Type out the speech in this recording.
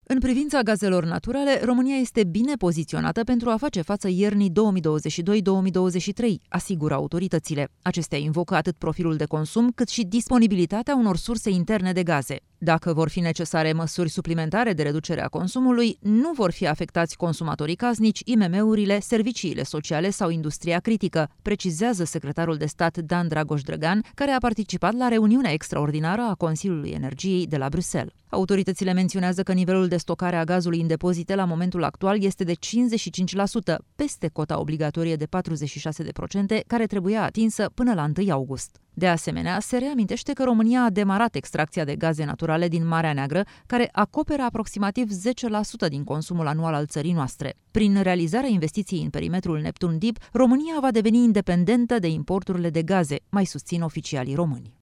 În privința gazelor naturale, România este bine poziționată pentru a face față iernii 2022-2023, asigură autoritățile. Acestea invocă atât profilul de consum, cât și disponibilitatea unor surse interne de gaze. Dacă vor fi necesare măsuri suplimentare de reducere a consumului, nu vor fi afectați consumatorii casnici, IMM-urile, serviciile sociale sau industria critică, precizează secretarul de stat Dan Dragoș Drăgan, care a participat la reuniunea extraordinară a Consiliului Energiei de la Bruxelles. Autoritățile menționează că nivelul de stocare a gazului în depozite la momentul actual este de 55%, peste cota obligatorie de 46%, care trebuia atinsă până la 1 august. De asemenea, se reamintește că România a demarat extracția de gaze naturale din Marea Neagră, care acoperă aproximativ 10% din consumul anual al țării noastre. Prin realizarea investiției în perimetrul Neptun Deep, România va deveni independentă de importurile de gaze, mai susțin oficialii români.